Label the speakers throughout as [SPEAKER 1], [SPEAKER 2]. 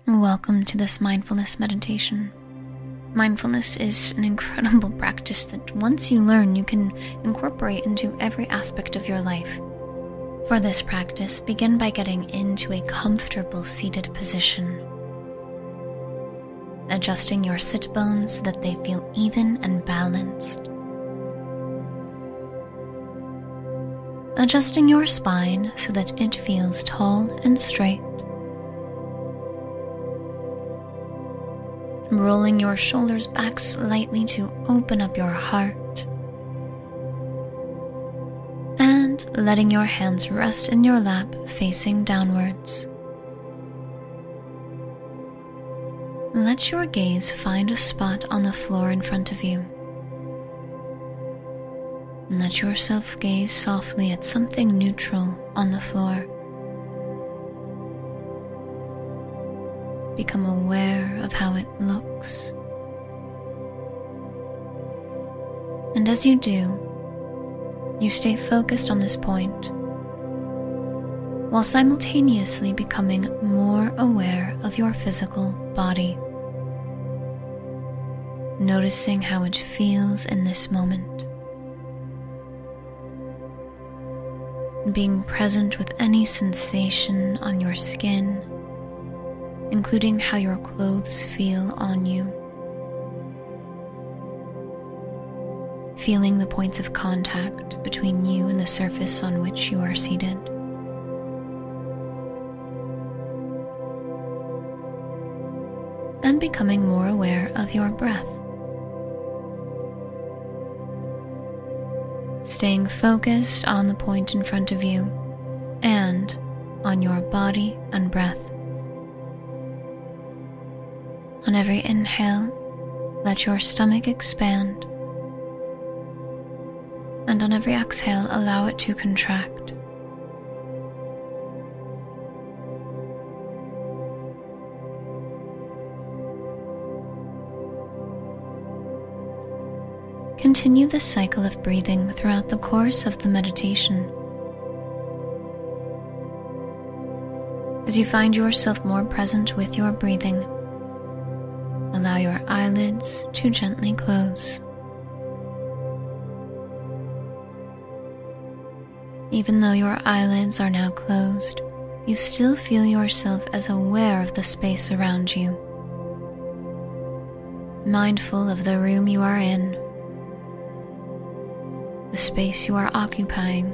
[SPEAKER 1] Welcome to this mindfulness meditation. Mindfulness is an incredible practice that once you learn, you can incorporate into every aspect of your life. For this practice, begin by getting into a comfortable seated position. Adjusting your sit bones so that they feel even and balanced. Adjusting your spine so that it feels tall and straight. Rolling your shoulders back slightly to open up your heart. And letting your hands rest in your lap facing downwards. Let your gaze find a spot on the floor in front of you. Let yourself gaze softly at something neutral on the floor. Become aware of how it looks. And as you do, you stay focused on this point, while simultaneously becoming more aware of your physical body. Noticing how it feels in this moment. Being present with any sensation on your skin, including how your clothes feel on you. Feeling the points of contact between you and the surface on which you are seated. And becoming more aware of your breath. Staying focused on the point in front of you and on your body and breath. On every inhale, let your stomach expand. And on every exhale, allow it to contract. Continue this cycle of breathing throughout the course of the meditation. As you find yourself more present with your breathing, allow your eyelids to gently close. Even though your eyelids are now closed, you still feel yourself as aware of the space around you. Mindful of the room you are in, the space you are occupying,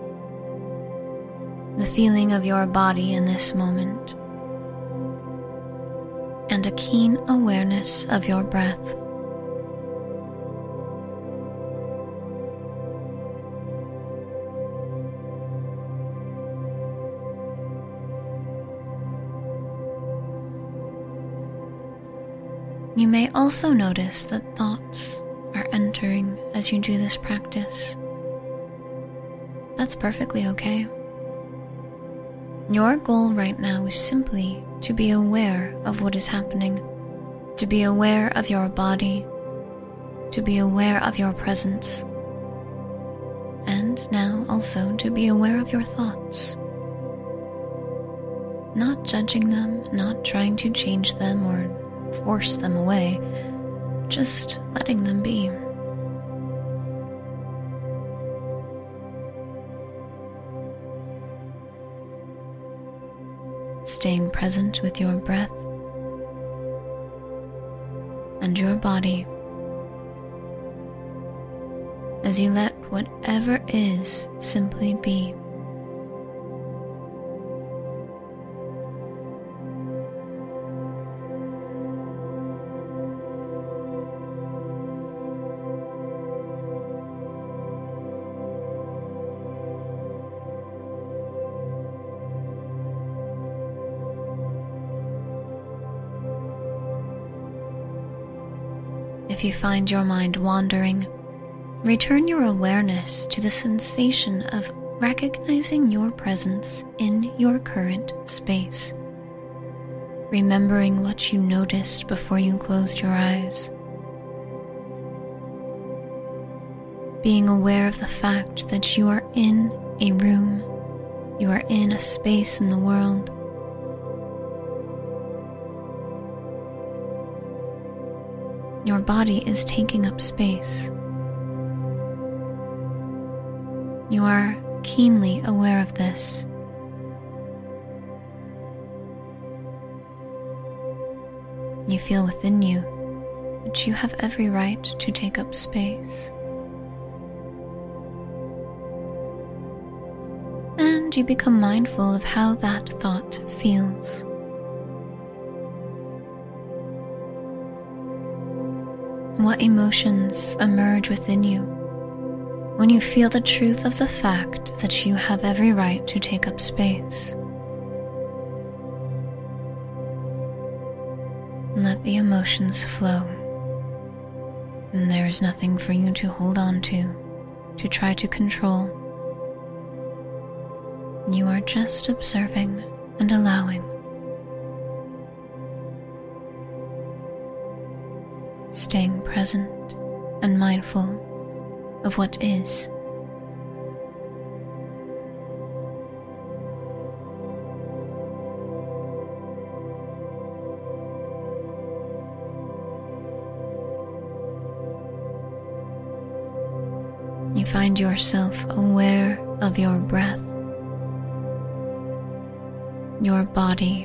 [SPEAKER 1] the feeling of your body in this moment, and a keen awareness of your breath. You may also notice that thoughts are entering as you do this practice. That's perfectly okay. Your goal right now is simply to be aware of what is happening, to be aware of your body, to be aware of your presence, and now also to be aware of your thoughts. Not judging them, not trying to change them or force them away, just letting them be. Staying present with your breath and your body as you let whatever is simply be. If you find your mind wandering, return your awareness to the sensation of recognizing your presence in your current space, remembering what you noticed before you closed your eyes. Being aware of the fact that you are in a room, you are in a space in the world, Your body is taking up space. You are keenly aware of this. You feel within you that you have every right to take up space. And you become mindful of how that thought feels. What emotions emerge within you when you feel the truth of the fact that you have every right to take up space? Let the emotions flow, and there is nothing for you to hold on to try to control. You are just observing and allowing. Staying present and mindful of what is. You find yourself aware of your breath, your body,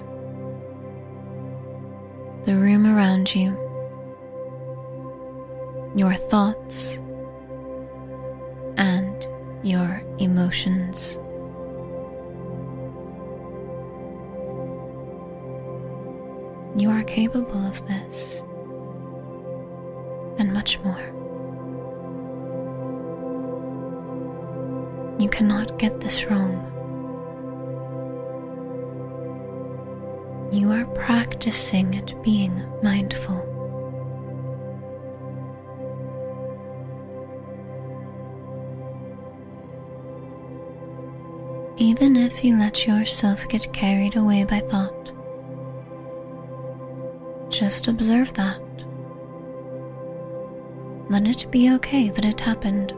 [SPEAKER 1] the room around you, your thoughts, and your emotions. You are capable of this, and much more. You cannot get this wrong. You are practicing at being mindful. Even if you let yourself get carried away by thought, just observe that. Let it be okay that it happened.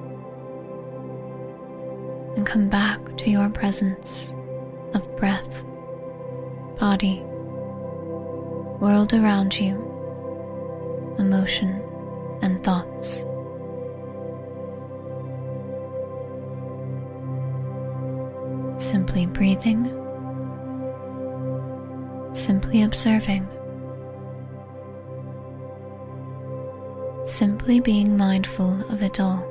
[SPEAKER 1] And come back to your presence of breath, body, world around you, emotion, and thoughts. Simply breathing, simply observing, simply being mindful of it all.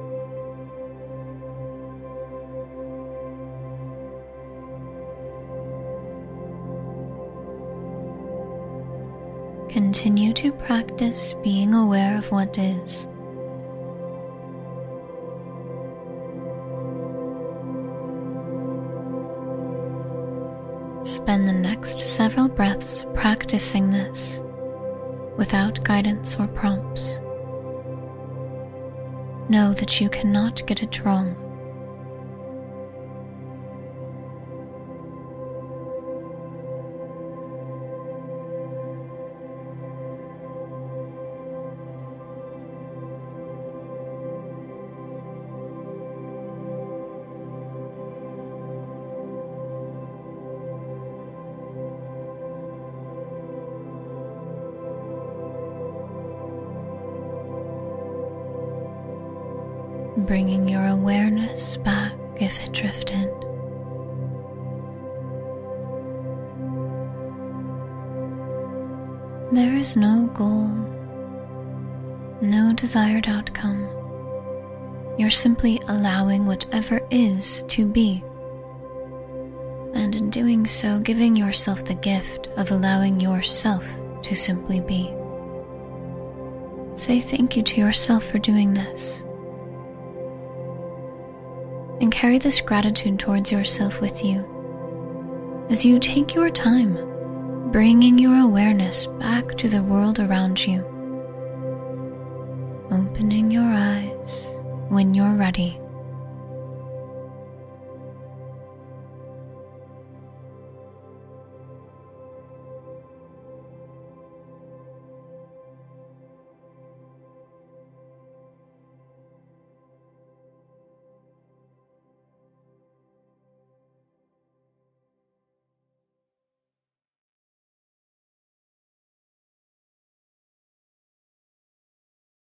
[SPEAKER 1] Continue to practice being aware of what is. Spend the next several breaths practicing this without guidance or prompts. Know that you cannot get it wrong. Bringing your awareness back if it drifted. There is no goal, no desired outcome. You're simply allowing whatever is to be, and in doing so, giving yourself the gift of allowing yourself to simply be. Say thank you to yourself for doing this. And carry this gratitude towards yourself with you as you take your time, bringing your awareness back to the world around you. Opening your eyes when you're ready.